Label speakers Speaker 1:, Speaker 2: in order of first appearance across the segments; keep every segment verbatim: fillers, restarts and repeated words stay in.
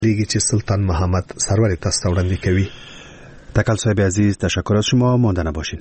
Speaker 1: لیگی چې سلطان محمد سرور تاسو وړاندې کوي.
Speaker 2: تکل صاحب عزیز، تشکر از شما. مانده نباشین.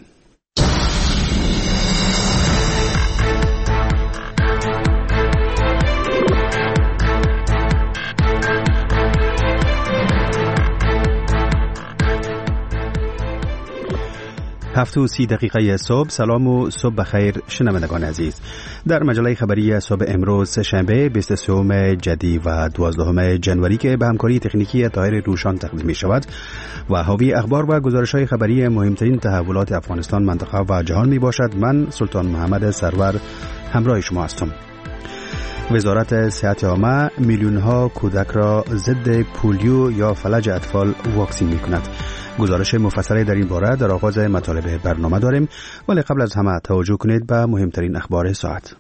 Speaker 2: هفت و سی دقیقه صبح. سلام و صبح بخیر شنوندگان عزیز. در مجله خبری صبح امروز سه‌شنبه بیست و سوم جدی و دوازدهم جنوری که به همکاری تکنیکی طاهر روشان تقدیم می شود و حاوی اخبار و گزارش‌های خبری مهمترین تحولات افغانستان، منطقه و جهان می باشد. من سلطان محمد سرور همراه شما هستم. وزارت صحت عامه میلیون‌ها کودک را ضد پولیو یا فلج اطفال واکسین می‌کند. گزارش مفصلی در این باره در آغاز مطالب برنامه داریم، ولی قبل از همه توجه کنید به مهمترین اخبار ساعت.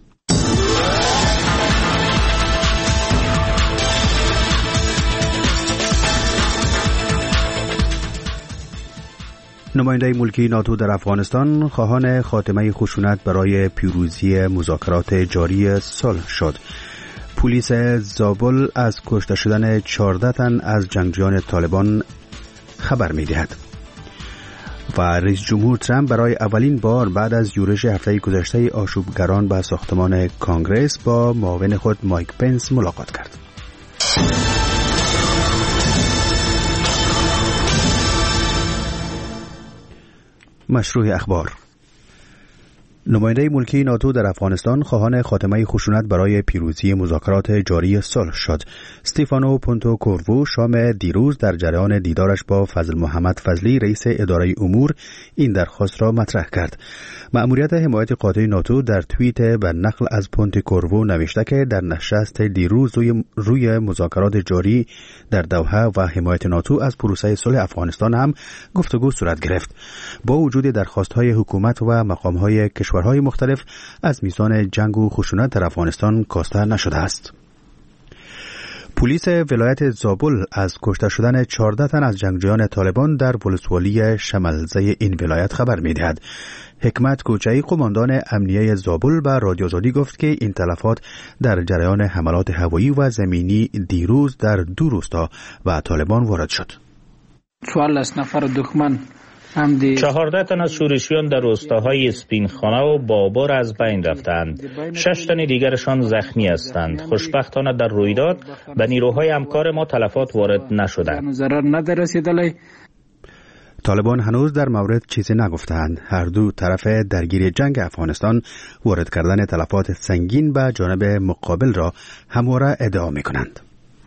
Speaker 2: نماینده ملکی ناتو در افغانستان خواهان خاتمه خشونت برای پیروزی مذاکرات جاری صلح شد. پلیس زابل از کشته شدن چهارده تن از جنگجویان طالبان خبر می‌دهد. و رئیس جمهور ترامپ برای اولین بار بعد از یورش هفته گذشته آشوبگران به ساختمان کانگرس با معاون خود مایک پنس ملاقات کرد. مشروع اخبار. نماینده ملکی ناتو در افغانستان خواهان خاتمه خشونت برای پیروزی مذاکرات جاری صلح شد. استیفانو پونتو کوروو شام دیروز در جریان دیدارش با فضل محمد فضلی رئیس اداره امور این درخواست را مطرح کرد. مأموریت حمایت قاطع ناتو در توییت به نقل از پونتو کوروو نوشته که در نشست دیروز روی, روی مذاکرات جاری در دوحه و حمایت ناتو از پروسه صلح افغانستان هم گفتگو صورت گرفت. با وجود درخواست‌های حکومت و مقام‌های کشورهای مختلف از میزان جنگ و خشونت در افغانستان کاسته نشده است. پلیس ولایت زابل از کشته شدن چهارده تن از جنگجویان طالبان در ولسوالی شملزه این ولایت خبر می‌دهد. حکمت کوچه‌ای قماندان امنیه زابل به رادیو آزادی گفت که این تلفات در جریان حملات هوایی و زمینی دیروز در دو روستا و طالبان وارد شد.
Speaker 3: چهارده نفر دشمن
Speaker 4: چهارده تن از شورشیان در روستاهای اسپینخانه و بابر از بین رفتند. شش تن دیگرشان زخمی هستند. خوشبختانه در رویداد به نیروهای همکار ما تلفات وارد نشده.
Speaker 2: طالبان هنوز در مورد چیزی نگفتند. هر دو طرف درگیر جنگ افغانستان وارد کردن تلفات سنگین به جانب مقابل را همواره ادعا می‌کنند.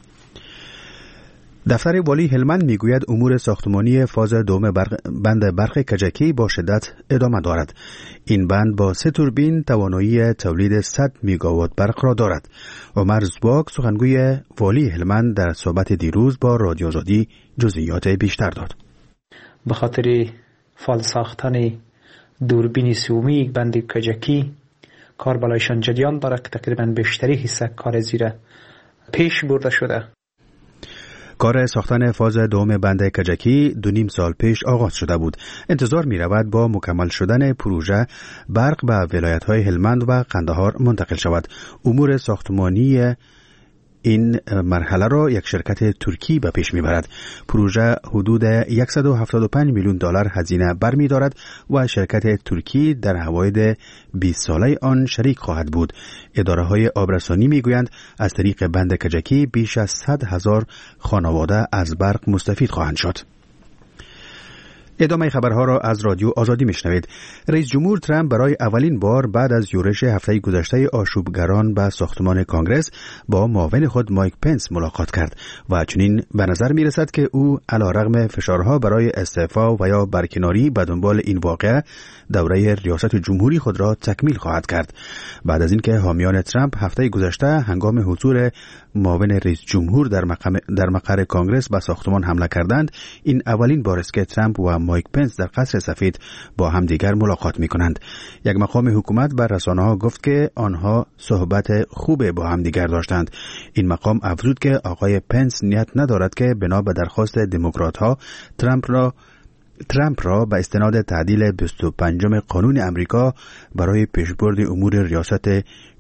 Speaker 2: دفتر والی هلمند میگوید امور ساختمانی فاز دوم برق بند برق کجکی با شدت ادامه دارد. این بند با سه توربین توانایی تولید صد میگاوات برق را دارد. عمر زباک سخنگوی والی هلمند در صحبت دیروز با رادیو آزادی جزئیات بیشتر داد.
Speaker 5: به خاطر فال ساختن دوربین سومی بند کجکی کار بالایشان جریان دارد که تقریبا بیشتری حصه کار زیر پیش برده شده.
Speaker 2: کار ساختن فاز دوم بند کجکی دو نیم سال پیش آغاز شده بود. انتظار می رود با مکمل شدن پروژه برق به ولایت‌های هلمند و قندهار منتقل شود. امور ساختمانی این مرحله را یک شرکت ترکی به پیش میبرد. پروژه حدود صد و هفتاد و پنج میلیون دلار هزینه برمی دارد و شرکت ترکی در حواید بیست ساله آن شریک خواهد بود. اداره های آبرسانی میگویند از طریق بند کجکی بیش از صد هزار خانواده از برق مستفید خواهند شد. ادامه خبرها را از رادیو آزادی میشنوید. رئیس جمهور ترامپ برای اولین بار بعد از یورش هفته گذشته آشوبگران به ساختمان کانگرس با معاون خود مایک پنس ملاقات کرد و چنین به نظر میرسد که او علیرغم فشارها برای استعفا و یا برکناری به دنبال این واقعه دوره ریاست جمهوری خود را تکمیل خواهد کرد. بعد از اینکه حامیان ترامپ هفته گذشته هنگام حضور معاون رئیس جمهور در مقام در مقر کانگرس به ساختمان حمله کردند، این اولین بار است که ترامپ و مایک پنس در قصر سفید با هم دیگر ملاقات می کنند. یک مقام حکومت بر رسانه‌ها گفت که آنها صحبت خوب با هم دیگر داشتند. این مقام افزود که آقای پنس نیت ندارد که بنا به درخواست دموکرات‌ها ترامپ را ترامپ را به استناد تعدیل بیست و پنجم قانون امریکا برای پیشبرد امور ریاست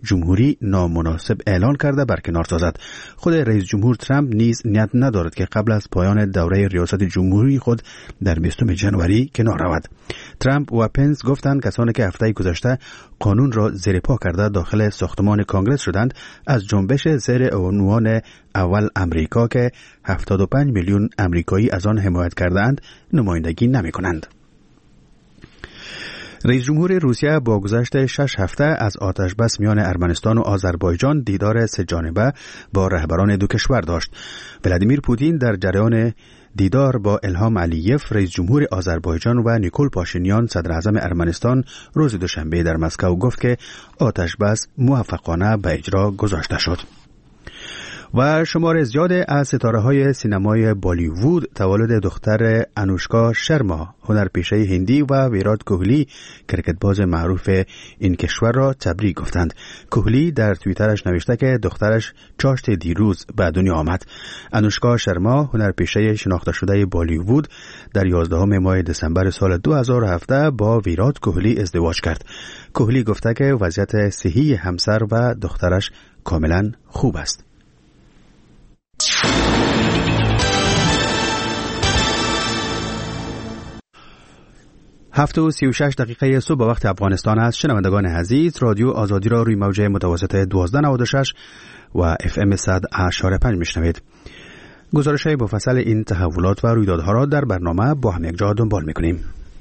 Speaker 2: جمهوری نامناسب اعلان کرده برکنار سازد. خود رئیس جمهور ترامپ نیز نیت ندارد که قبل از پایان دوره ریاست جمهوری خود در بیستم ژانویه کنار رود. ترامپ و پنس گفتند کسانی که هفته گذشته قانون را زیر پا کرده داخل ساختمان کانگرس شدند از جنبش زیر عنوان اول امریکا که هفتاد و پنج میلیون امریکایی از آن حمایت کردند نمایندگی نمی کنند. رئیس جمهور روسیه با گذشت شش هفته از آتش بس میان ارمنستان و آذربایجان دیدار سه جانبه با رهبران دو کشور داشت. ولادیمیر پوتین در جریان دیدار با الهام علییف رئیس جمهور آذربایجان و نیکول پاشینیان صدر اعظم ارمنستان روز دوشنبه در مسکو گفت که آتش بس موفقانه به اجرا گذاشته شد. و شمار زیاد از ستاره‌های سینمای بالیوود تولد دختر انوشکا شرما هنرپیشه هندی و ویرات کوهلی کرکتباز معروف این کشور را تبریک گفتند. کوهلی در توییترش نوشته که دخترش چاشت دیروز به دنیا آمد. انوشکا شرما هنرپیشه شناخته شده بالیوود در یازدهم ماه دسامبر سال دو هزار و هفده با ویرات کوهلی ازدواج کرد. کوهلی گفته که وضعیت صحی همسر و دخترش کاملا خوب است. هفت و سی و شش دقیقه صبح به وقت افغانستان است. شنوندگان عزیز، رادیو آزادی را روی موج متوسط دوازده نود و شش و اف ام صد و چهار و پنج میشنوید. گزارش های مفصل این تحولات و رویدادها را در برنامه با هم یک جا دنبال میکنیم.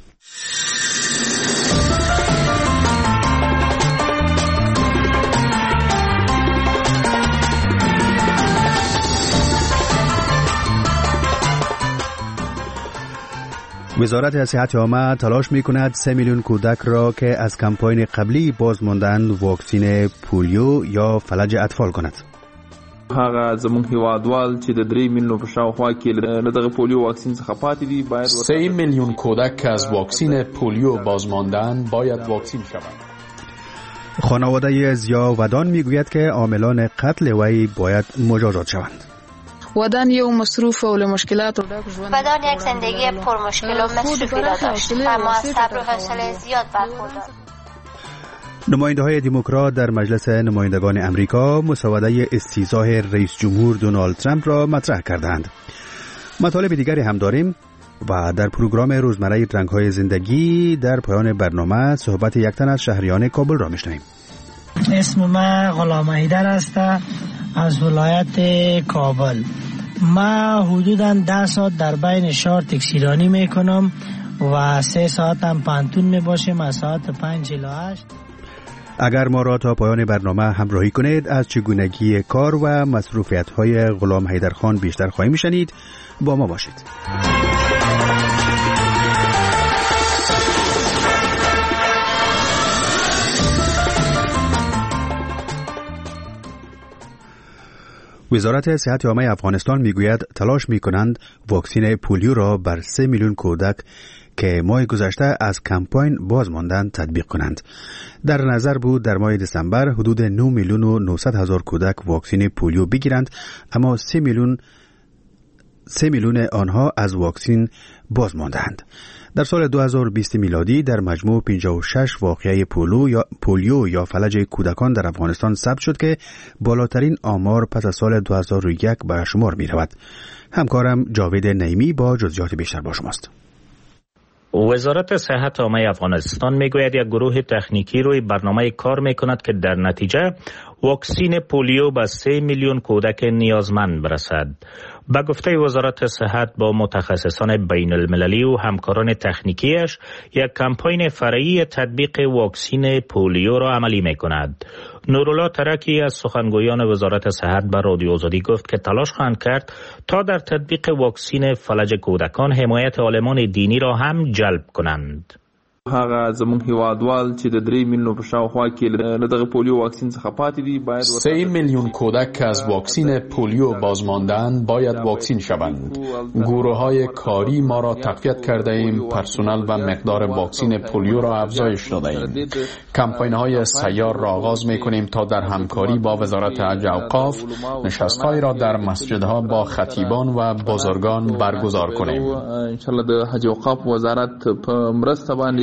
Speaker 2: وزارت صحت عامه تلاش می‌کند سه میلیون کودک را که از کمپاین قبلی باز ماندند واکسین پولیو یا فلج اطفال کند.
Speaker 6: هغه زموږ هیوادوال چې د درې میلیون په شاوخوا کې له دغه پولیو واکسین څخه پاتې دي باید
Speaker 7: سه میلیون کودک که از واکسین پولیو باز ماندند باید واکسین شوند.
Speaker 2: خانواده ضیا ودان میگوید که عاملان قتل وی باید مجازات شوند.
Speaker 8: ودان یو مصروف و له مشکلاتو ډک ژوند
Speaker 9: ودان یک زندگی پر مشکل و مصروفی را داشت و ما از صبر و حوصله زیاد برخوردار.
Speaker 2: نماینده های دموکرات در مجلس نمایندگان امریکا مسوده استیضاح رئیس جمهور دونالد ترامپ را مطرح کردند. مطالب دیگری هم داریم و در پروگرام روزمره رنگ‌های زندگی در پایان برنامه صحبت یک تن از شهریان کابل را میشنویم.
Speaker 10: اسم من غلام حیدر است از ولایت کابل. ما حدوداً ده ساعت در بین شهر تکسیرانی میکنم و سه ساعت هم پانتون میباشیم از ساعت پنج الی هشت.
Speaker 2: اگر ما را تا پایان برنامه همراهی کنید از چگونگی کار و مصروفیت‌های غلام حیدرخان بیشتر خواهیم شنید. با ما باشید. وزارت صحت عامه افغانستان میگوید تلاش میکنند واکسین پولیو را بر سه میلیون کودک که ماه گذشته از کمپاین باز ماندند تطبیق کنند. در نظر بود در ماه دسامبر حدود نه میلیون و نهصد هزار کودک واکسین پولیو بگیرند، اما سه میلیون سه میلیون آنها از واکسین باز ماندند. در سال دو هزار و بیست میلادی در مجموع پنجاه و شش واقعه پولیو یا پولیو یا فلج کودکان در افغانستان ثبت شد که بالاترین آمار پس از سال دو هزار و یک به شمار می رود. همکارم جاوید نعیمی با جزئیات بیشتر با شماست.
Speaker 4: وزارت صحت عامه افغانستان میگوید یک گروه تکنیکی روی برنامه کار میکند که در نتیجه واکسین پولیو به سه میلیون کودک نیازمند برسد. به گفته وزارت صحت با متخصصان بین المللی و همکاران تکنیکیش یک کمپاین فرعی تطبیق واکسین پولیو را عملی می کند. نورالله ترکی از سخنگویان وزارت صحت به رادیو آزادی گفت که تلاش خواهند کرد تا در تطبیق واکسین فلج کودکان حمایت عالمان دینی را هم جلب کنند.
Speaker 6: هغه زموږ هیوادوال چې د درې میلیون په شاوخوا کې له دغه پولیو واکسین څخه پاتې دي باید
Speaker 7: سه میلیون کودک که از واکسین پولیو باز ماندند باید واکسین شوند. گروه‌های کاری ما را تقویت کرده ایم، پرسنل و مقدار واکسین پولیو را افزایش داده ایم. کمپاین‌های سیار را آغاز می‌کنیم تا در همکاری با وزارت حج اوقاف نشست‌هایی را در مسجدها با خطیبان و بزرگان برگزار کنیم.
Speaker 6: ان شاء الله د حج اوقاف وزارت په مرسته باندې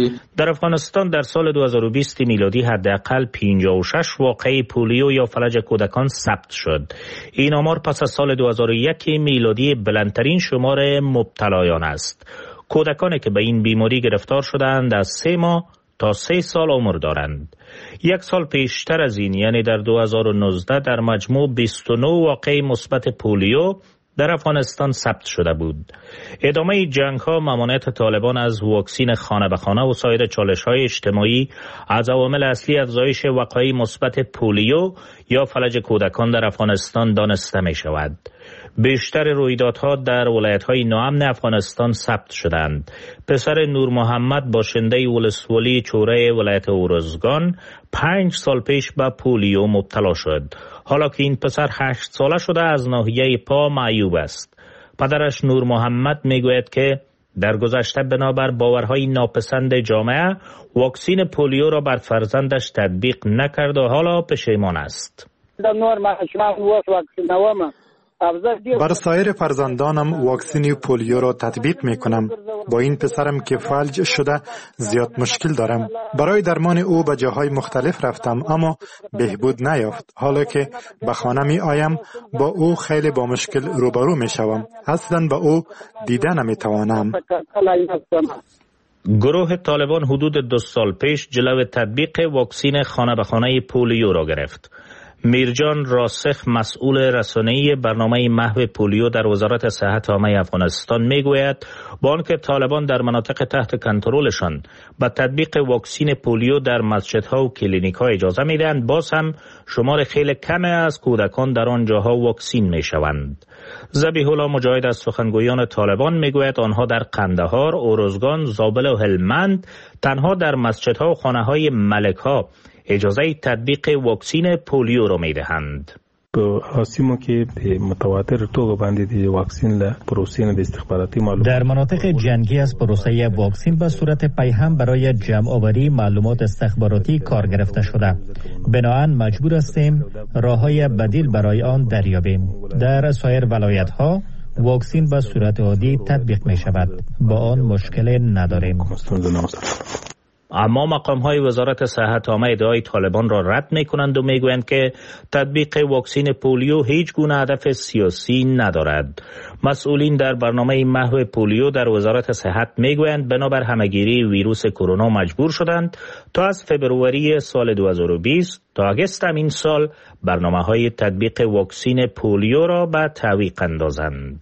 Speaker 4: در افغانستان در سال دو هزار و بیست میلادی حداقل پنجاه و شش واقعه پولیو یا فلج کودکان ثبت شد. این آمار پس از سال دو هزار و یک میلادی بلندترین شمار مبتلایان است. کودکانی که به این بیماری گرفتار شدند از سه ماه تا سه سال عمر دارند. یک سال پیشتر از این یعنی در دو هزار و نوزده در مجموع بیست و نه واقعه مثبت پولیو در افغانستان ثبت شده بود. ادامه جنگ ها، ممانعت طالبان از واکسین خانه به خانه و سایر چالش های اجتماعی از عوامل اصلی افزایش وقایع مثبت پولیو یا فلج کودکان در افغانستان دانسته می شود. بیشتر رویدادها در ولایت‌های ناامن افغانستان ثبت شدند. پسر نور محمد باشنده ولسوالی چوره ولایت اورزگان پنج سال پیش به پولیو مبتلا شد. حالا که این پسر هشت ساله شده از ناحیه پا معیوب است. پدرش نور محمد میگوید که در گذشته بنابر باورهای ناپسند جامعه واکسین پولیو را بر فرزندش تطبیق نکرد و حالا پشیمان است.
Speaker 11: بر سایر فرزندانم واکسین پولیو را تطبیق می کنم. با این پسرم که فلج شده زیاد مشکل دارم. برای درمان او به جاهای مختلف رفتم اما بهبود نیافت. حالا که به خانه می آیم با او خیلی با مشکل روبرو می شوم. اصلا به او دیده نمی توانم.
Speaker 4: گروه طالبان حدود دو سال پیش جلو تطبیق واکسین خانه به خانه پولیو را گرفت. میرجان راسخ مسئول رسانه‌ای برنامه محو پولیو در وزارت صحت عامه افغانستان میگوید با آنکه طالبان در مناطق تحت کنترلشان به تطبیق واکسین پولیو در مسجدها و کلینیک‌ها اجازه میدهند، باز هم شمار خیلی کمی از کودکان در آن جاها واکسین میشوند. ذبیح الله مجاهد از سخنگویان طالبان میگوید آنها در قندهار، اورزگان، زابل و هلمند تنها در مسجدها و خانه‌های ملک‌ها اجازه تطبیق واکسین پولیو را میدهند.
Speaker 12: در مناطق جنگی از پروسه واکسین به صورت پیهم برای جمع آوری معلومات استخباراتی کار گرفته شده. بنابراین مجبور هستیم راههای بدیل برای آن دریابیم. در سایر ولایت‌ها واکسین به صورت عادی تطبیق می شود. با آن مشکل نداریم.
Speaker 4: اما مقام‌های وزارت صحت عامه ادعای طالبان را رد می‌کنند و می‌گویند که تطبیق واکسین پولیو هیچ گونه هدف سیاسی ندارد. مسئولین در برنامه محو پولیو در وزارت صحت می‌گویند بنابر همه‌گیری ویروس کرونا مجبور شدند تا از فبروری سال دو هزار و بیست تا آگوست این سال برنامه‌های تطبیق واکسین پولیو را به تعویق اندازند.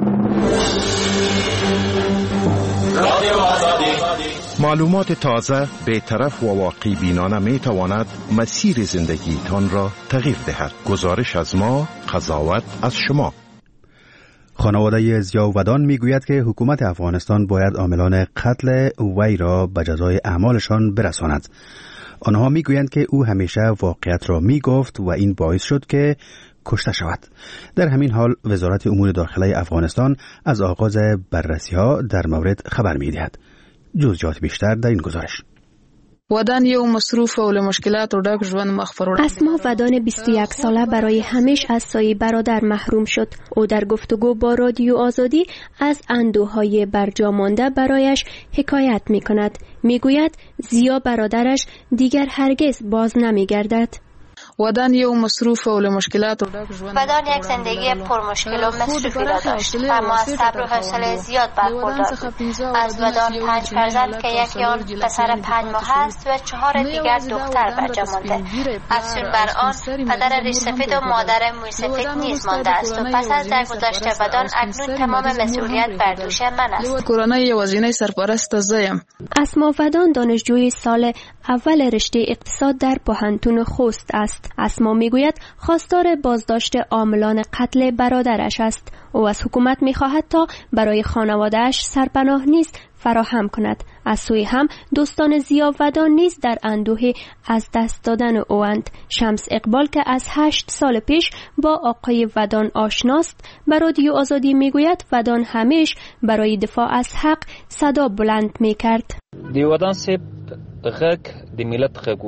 Speaker 13: معلومات تازه، بی‌طرف و واقعی بینانه می تواند مسیر زندگیتان را تغییر دهد. گزارش از ما، قضاوت از شما.
Speaker 2: خانواده ضیاءودان می گوید که حکومت افغانستان باید عاملان قتل وی را به جزای اعمالشان برساند. آنها می گویند که او همیشه واقعیت را می گفت و این باعث شد که کشته شود. در همین حال وزارت امور داخلی افغانستان از آغاز بررسی ها در مورد خبر می دهد. جزئیات بیشتر در این گزارش.
Speaker 8: ودان یو مصروف و له مشکلاتو ډک ژوند مخ پر وړاندې.
Speaker 14: اسما ودان بیست و یک ساله برای همیش از سایه برادر محروم شد. او در گفتگو با رادیو آزادی از اندوهای برجا مانده برایش حکایت می کند. می گوید زیا برادرش دیگر هرگز باز نمی گردد.
Speaker 8: ودان یو مصروف و له مشکلاتو ډک ژوند.
Speaker 9: ودان یک زندگی پرمشکل و مصروفی را داشت و ما از صبر و حوصله زیاد برخوردار بود. از ودان پنج فرزند که یکی آن پسر پنج ماه است و چهار دیگر دختر برجا مانده. افزون بر آن پدر ریش سفید و مادر موی سفید نیز مانده است و پس از درگذشت ودان اکنون تمام مسئولیت بر دوش من است.
Speaker 8: کورنۍ یوازینی سرپرست زه یم.
Speaker 14: اسما ودان دانشجوی سال اول رشته اقتصاد در پوهنتون خوست است. اسما میگوید خواستار بازداشت عاملان قتل برادرش است. او از حکومت میخواهد تا برای خانواده‌اش سرپناه نیز فراهم کند. از سوی هم دوستان ضیاءودان نیز در اندوه از دست دادن اوند. شمس اقبال که از هشت سال پیش با آقای ودان آشناست به رادیو آزادی میگوید ودان همیش برای دفاع از حق صدا بلند میکرد.
Speaker 15: دی ودان سیب غږ د ملت غږو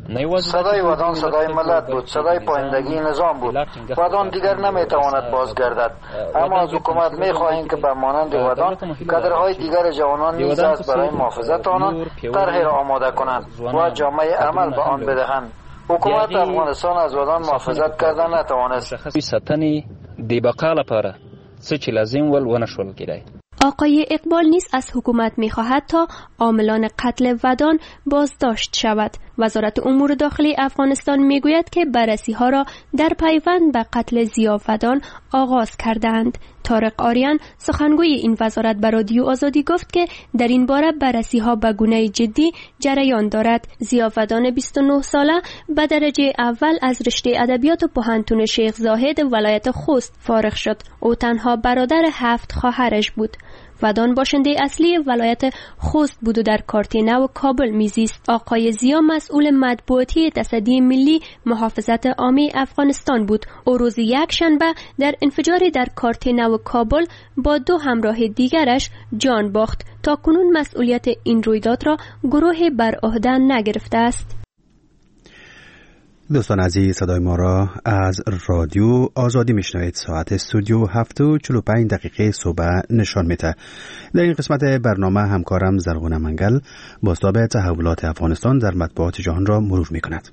Speaker 15: صدای ودان صدای ملت بود، صدای پایندگی نظام بود. ودان دیگر نمیتواند بازگردد، اما از حکومت میخواهیم که به مانند ودان کادرهای دیگر جوانان نیز از برای محافظت آنان طرحی را آماده کنند و جامعه عمل به آن بدهند. حکومت افغانستان از ودان محافظت کردن نتوانست.
Speaker 16: ستنی دی بقا لپاره څه چې لازم ول ونه شول کېدای.
Speaker 14: آقای اقبال نیز از حکومت می‌خواهد تا عاملان قتل ودان بازداشت شود. وزارت امور داخلی افغانستان میگوید که بررسی‌ها را در پیوند به قتل ضیا ودان آغاز کردند. طارق آریان سخنگوی این وزارت به رادیو آزادی گفت که در این باره بررسی‌ها به گونه جدی جریان دارد. ضیا ودان بیست و نه ساله به درجه اول از رشته ادبیات پوهنتون شیخ زاهد ولایت خوست فارغ شد. او تنها برادر هفت خواهرش بود. ودان باشنده اصلی ولایت خوست بود و در کارتینه و کابل میزیست. آقای ضیا مسئول مطبوعاتی تصدی ملی محافظت عامه افغانستان بود. او روز یک شنبه در انفجاری در کارتینه و کابل با دو همراه دیگرش جان باخت. تا کنون مسئولیت این رویداد را گروه بر عهده نگرفته است.
Speaker 2: دوستان عزیز، صدای ما را از رادیو آزادی میشنوید. ساعت استودیو هفت و چهل و پنج دقیقه صبح نشان میده. در این قسمت برنامه همکارم زرغون منگل بازتاب تحولات افغانستان در مطبوعات جهان را مرور میکند.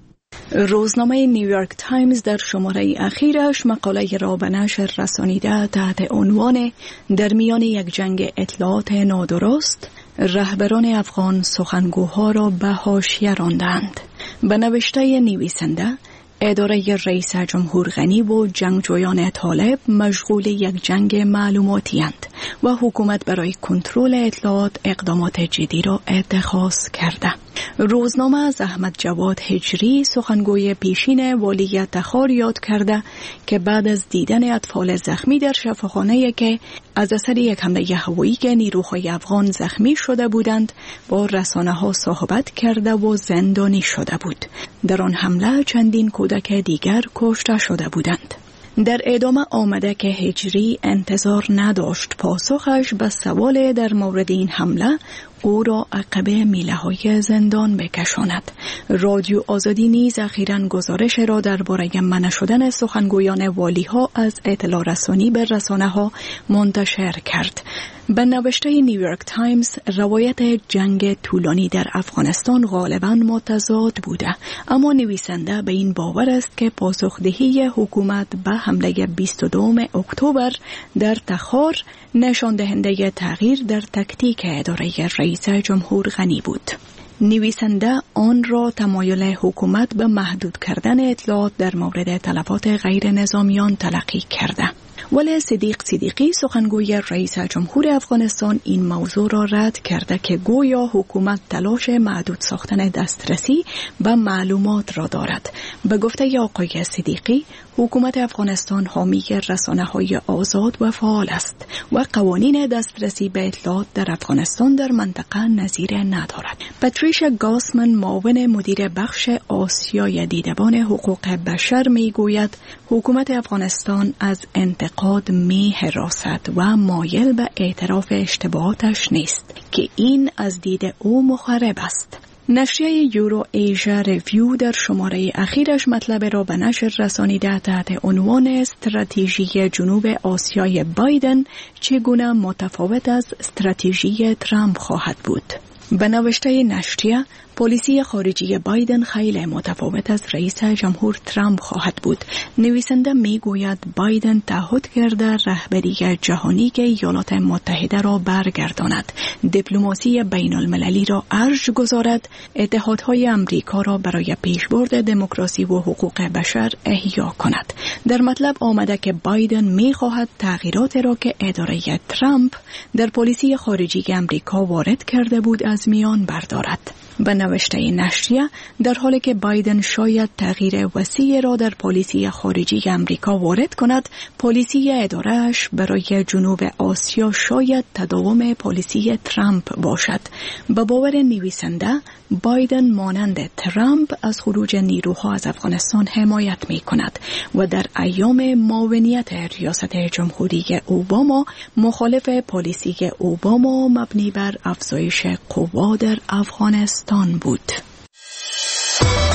Speaker 17: روزنامه نیویورک تایمز در شماره اخیرش مقاله را به نشر رسانیده تحت عنوان در میان یک جنگ اطلاعات نادرست رهبران افغان سخنگوها را به حاشیه راندند. به نوشته نویسنده، اداره رئیس جمهور غنی و جنگجویان طالب مشغول یک جنگ معلوماتی اند و حکومت برای کنترل اطلاعات اقدامات جدی را اتخاذ کرده. روزنامه از احمد جواد هجری سخنگوی پیشین والی تخار یاد کرده که بعد از دیدن اطفال زخمی در شفاخانه که از اثر یک حمله هوایی که نیروهای افغان زخمی شده بودند با رسانه ها صحبت کرده و زندانی شده بود. در آن حمله چندین کودک دیگر کشته شده بودند. در ادامه آمده که هجری انتظار نداشت پاسخش به سوال در مورد این حمله او را عقب میله های زندان بکشاند. رادیو آزادی نیز اخیراً گزارش را درباره منع شدن سخنگویان والی ها از اطلاع رسانی به رسانه ها منتشر کرد. به نوشته نیویورک تایمز، روایت جنگ طولانی در افغانستان غالباً متضاد بوده، اما نویسنده به این باور است که پاسخدهی حکومت به حمله بیست و دوم اکتبر در تخار نشان دهنده تغییر در تکتیک اداره رئیس جمهور غنی بود. نویسنده آن را تمایل حکومت به محدود کردن اطلاعات در مورد تلفات غیر نظامیان تلقی کرده. ولی صدیق صدیقی سخنگوی رئیس جمهور افغانستان این موضوع را رد کرده که گویا حکومت تلاش محدود ساختن دسترسی به معلومات را دارد. به گفته آقای صدیقی، حکومت افغانستان حامی رسانه‌های آزاد و فعال است و قوانین دسترسی به اطلاعات در افغانستان در منطقه نظیر ندارد. پاتریشا گاسمن، معاون مدیر بخش آسیای دیدبان حقوق بشر، میگوید حکومت افغانستان از انتقاد می‌هراسد و مایل به اعتراف اشتباهاتش نیست که این از دید او مخرب است. نشریه یورو ایژا ریویو در شماره اخیرش مطلب را به نشر رسانیده تحت عنوان استراتژی جنوب آسیای بایدن چگونه متفاوت از استراتژی ترامپ خواهد بود. به نوشته نشریه، پالیسی خارجی بایدن خیلی متفاوت از رئیس جمهور ترامپ خواهد بود. نویسنده میگوید بایدن تعهد کرده رهبری جهانی که ایالات متحده را برگرداند، دیپلماسی بین المللی را ارج گذارد، اتحادهای امریکا را برای پیشبرد دموکراسی و حقوق بشر احیا کند. در مطلب آمده که بایدن میخواهد تغییرات را که اداره ترامپ در پالیسی خارجی امریکا وارد کرده بود از میان بردارد. به نوشته نشریه، در حالی که بایدن شاید تغییر وسیع را در پالیسی خارجی امریکا وارد کند، پالیسی اداره‌اش برای جنوب آسیا شاید تداوم پالیسی ترامپ باشد. به باور نویسنده، بایدن مانند ترامپ از خروج نیروها از افغانستان حمایت می کند و در ایام معاونیت ریاست جمهوری اوباما مخالف پالیسی اوباما مبنی بر افزایش قوا در افغانستان بود.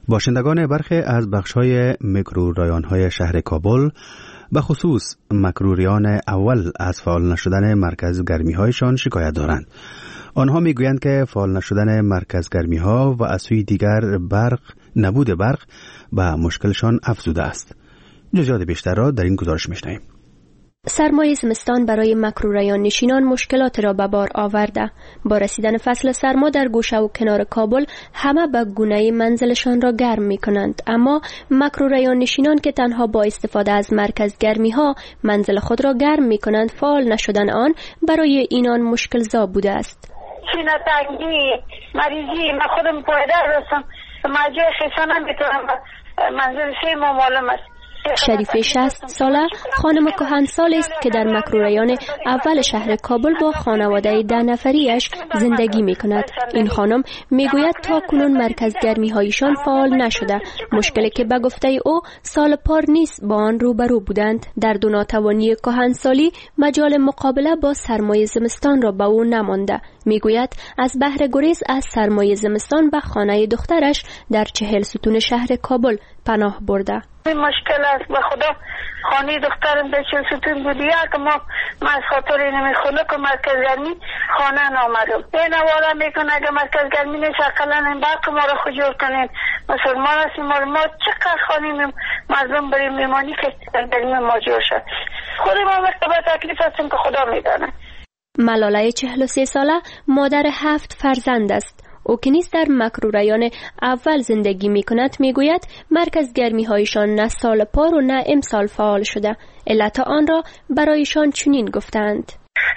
Speaker 2: باشندگان برخی از بخش‌های میکرورایان‌های شهر کابل به خصوص مکروریان اول از فعال نشدن مرکز گرمی‌هایشان شکایت دارند. آنها میگویند که فعال نشدن مرکز گرمی‌ها و از سوی دیگر برق نبود برق به مشکلشان افزوده است. جزئیات بیشتر را در این گزارش می‌شنویم.
Speaker 14: سرمای زمستان برای مکروریان نشینان مشکلات را به بار آورده. با رسیدن فصل سرما در گوشه و کنار کابل همه به گونه منزلشان را گرم می کنند، اما مکروریان نشینان که تنها با استفاده از مرکز گرمی ها منزل خود را گرم می کنند، فعال نشدن آن برای اینان مشکل زا بوده است.
Speaker 18: سینه تنگی، مریضی، من خودم پایدار هستم، مجای خیسان هم میتونم، منزل سه ما معلوم است.
Speaker 14: شریفه شصت ساله خانم کهنسال است که در مکروریان اول شهر کابل با خانواده ده نفریش زندگی می کند. این خانم می گوید تا کنون مرکز گرمی هایشان فعال نشده، مشکلی که به گفته او سال پار نیست با آن روبرو بودند. در دو ناتوانی کهنسالی مجال مقابله با سرمای زمستان را به او نمانده. می گوید از بهر گریز از سرمای زمستان به خانه دخترش در چهل ستون شهر کابل پناه برده.
Speaker 18: این مشکل است، به خدا خانه دخترم در چهل ستون بودی که ما ما از خاطر اینمی خونه که مرکز گرمی خانه نامدم. این والا میکنه اگه مرکز گرمی نیست اقلا این برق ما را خود جور کنین. مسلمان هستیم ما چقدر خانیم مردم بریم میمانی که گرمی ما جور شد. خود ما وقت به تکلیف هستیم که خدا میدانه.
Speaker 14: ملاله چهل و سه ساله مادر هفت فرزند است. او که نیست در مکروریان اول زندگی می کند می گوید مرکز گرمی هایشان نه سال پار و نه امسال فعال شده. علت آن را برایشان چنین گفتند.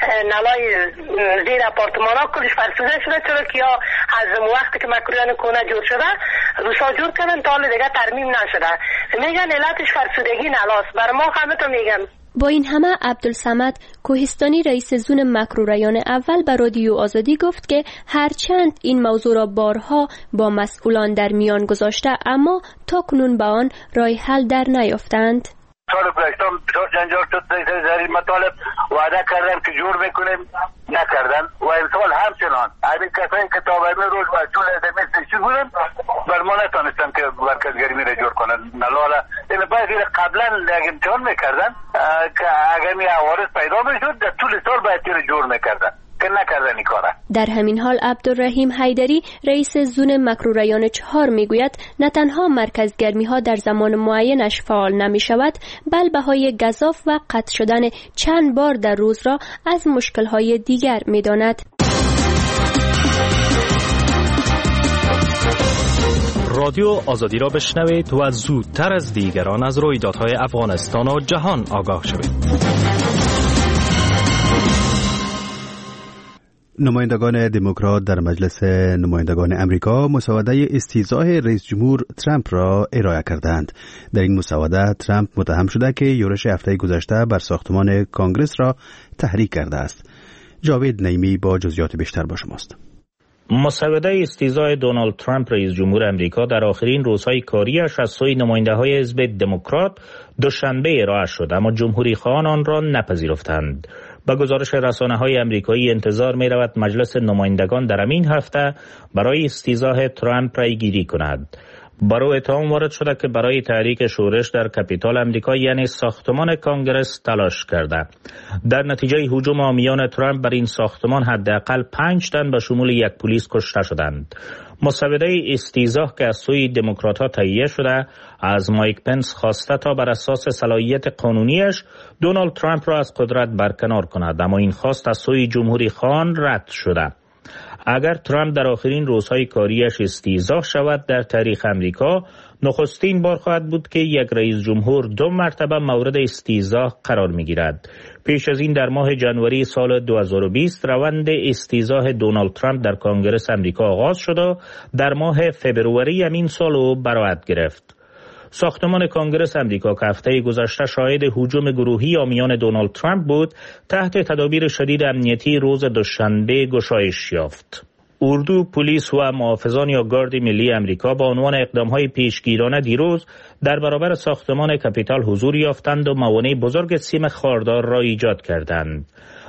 Speaker 18: نلای زیر اپارتمان ها کلش فرسوده شده، چرا که یا از وقتی که مکروریان کونه جور شده روسا جور کردن تا حال دیگه ترمیم نشده. میگن علتش فرسودگی نلاست. بر ما همه تو میگن.
Speaker 14: با این همه عبدالصمد کوهستانی رئیس زون مکروریان اول به رادیو آزادی گفت که هرچند این موضوع را بارها با مسئولان در میان گذاشته، اما تا کنون به آن راه حل در نیافتند.
Speaker 19: سال گذشتم بسیار جنجال شد، در این مطالب وعده کردن که جور میکنیم، نکردن و امسال همچنان همین کسایی که تا به روز مسئول مثل چی بودن بر ما نتانستن که مرکز گرمی را جور کنن. نلاله این باید قبلا یک امتحان میکردن که اگر می عوارض پیدا میشد در طول سال باید تیر جور میکردن که نکردن این کاره.
Speaker 14: در همین حال عبدالرحیم حیدری رئیس زون مکروریان چهار میگوید نه تنها مرکز گرمی ها در زمان معینش فعال نمی شود، بل بهای گزاف و قطع شدن چند بار در روز را از مشکل های دیگر می داند.
Speaker 20: رادیو آزادی را بشنوید و زودتر از دیگران از رویدادهای افغانستان و جهان آگاه شوید.
Speaker 2: نمایندگان دموکرات در مجلس نمایندگان امریکا مسوده استیضاح رئیس جمهور ترامپ را ارائه کردند. در این مسوده ترامپ متهم شده که یورش هفته گذشته بر ساختمان کانگرس را تحریک کرده است. جاوید نعیمی با جزئیات بیشتر با شماست.
Speaker 4: مسوده استیضاح دونالد ترامپ رئیس جمهور امریکا در آخرین روزهای کاریش از سوی نماینده‌های حزب دموکرات دوشنبه ارائه شد، اما جمهوری خواهان آن را نپذیرفتند. با گزارش رسانه‌های امریکایی انتظار می‌رود مجلس نمایندگان در این هفته برای استیضاح ترامپ رای گیری کند. برای اتهام وارد شده که برای تحریک شورش در کپیتال امریکا یعنی ساختمان کانگرس تلاش کرده. در نتیجه هجوم حامیان ترامپ بر این ساختمان حداقل پنج تن به شمول یک پلیس کشته شدند. مسوده استیضاح که از سوی دموکرات‌ها تهیه شده از مایک پنس خواسته تا بر اساس صلاحیت قانونیش دونالد ترامپ را از قدرت برکنار کند، اما این خواست از سوی جمهوری خواهان رد شده. اگر ترامپ در آخرین روزهای کاریش استیضاح شود در تاریخ امریکا نخستین بار خواهد بود که یک رئیس جمهور دو مرتبه مورد استیضاح قرار می‌گیرد. پیش از این در ماه ژانویه سال دو هزار و بیست روند استیضاح دونالد ترامپ در کانگرس امریکا آغاز شد و در ماه فبروری همین سال او برآمد گرفت. ساختمان کانگرس امریکا که هفته گذشته شاهد هجوم گروهی حامیان دونالد ترامپ بود، تحت تدابیر شدید امنیتی روز دوشنبه گشایش یافت. اردو، پلیس و محافظان یا گارد ملی امریکا با عنوان اقدام‌های پیشگیرانه دیروز در برابر ساختمان کپیتال حضور یافتند و موانع بزرگ سیم خاردار را ایجاد کردند.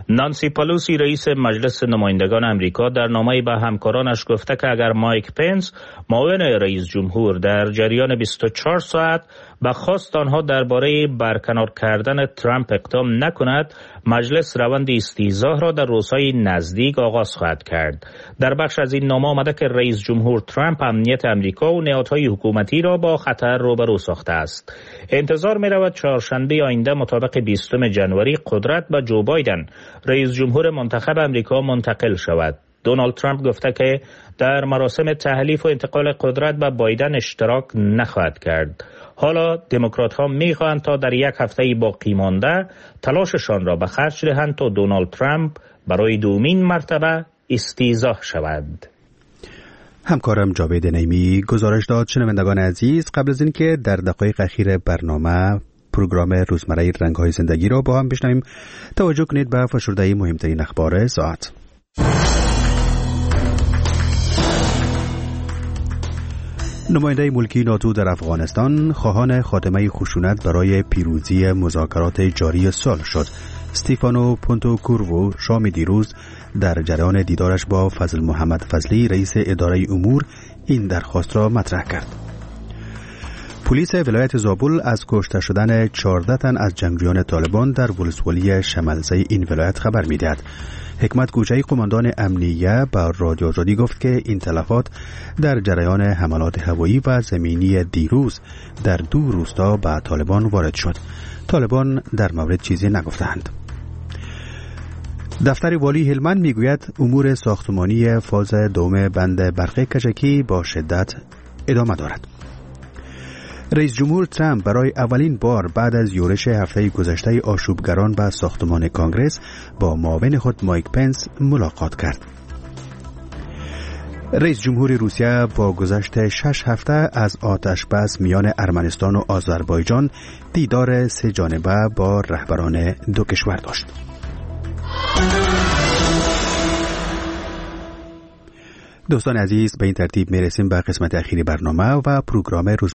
Speaker 4: نانسی پلوسی رئیس مجلس نمایندگان امریکا در نامه‌ای به همکارانش گفته که اگر مایک پنس معاون رئیس جمهور در جریان بیست و چهار ساعت به خواست آنها درباره برکنار کردن ترامپ اقدام نکند، مجلس روند استیضاح را در روزهای نزدیک آغاز خواهد کرد. در بخش از این نامه آمده که رئیس جمهور ترامپ امنیت امریکا و نهادهای حکومتی را با خطر روبرو ساخته است. انتظار می رود چهارشنبه آینده مطابق بیستم ژانویه قدرت به جو بایدن رئیس جمهور منتخب امریکا منتقل شود. دونالد ترامپ گفته که در مراسم تحلیف و انتقال قدرت به بایدن اشتراک نخواهد کرد. حالا دموکرات ها می خواهند تا در یک هفته باقی مانده تلاششان را به خرج دهند تا دونالد ترامپ برای دومین مرتبه استیضاح شود.
Speaker 2: همکارم جاوید نیمی گزارش داد. شنوندگان عزیز، قبل از اینکه در دقایق اخیر برنامه پروگرام روزمره رنگ‌های زندگی را با هم بشنویم، توجه کنید به فشرده مهمترین اخبار ساعت. نماینده ملکی ناتو در افغانستان خواهان خاتمه خشونت برای پیروزی مذاکرات جاری صلح شد. استیفانو پونتوکورو شام دیروز در جریان دیدارش با فضل محمد فضلی رئیس اداره امور این درخواست را مطرح کرد. پلیس ولایت زابل از کشته شدن چهارده تن از جنگجویان طالبان در ولسوالی شمالزی این ولایت خبر می‌دهد. حکمت گوچه‌ای قماندان امنیه با رادیو آزادی گفت که این تلفات در جریان حملات هوایی و زمینی دیروز در دو روستا به طالبان وارد شد. طالبان در مورد چیزی نگفتند. دفتر والی هلمند میگوید امور ساختمانی فاز دوم بند برق کجکی با شدت ادامه دارد. رئیس جمهور ترامپ برای اولین بار بعد از یورش هفته گذشته آشوبگران به ساختمان کانگرس با معاون خود مایک پنس ملاقات کرد. رئیس جمهور روسیه با گذشت شش هفته از آتش بس میان ارمنستان و آذربایجان دیدار سه جانبه با رهبران دو کشور داشت. دوستان عزیز، به این ترتیب میرسیم به قسمت اخیری برنامه و پروگرام روز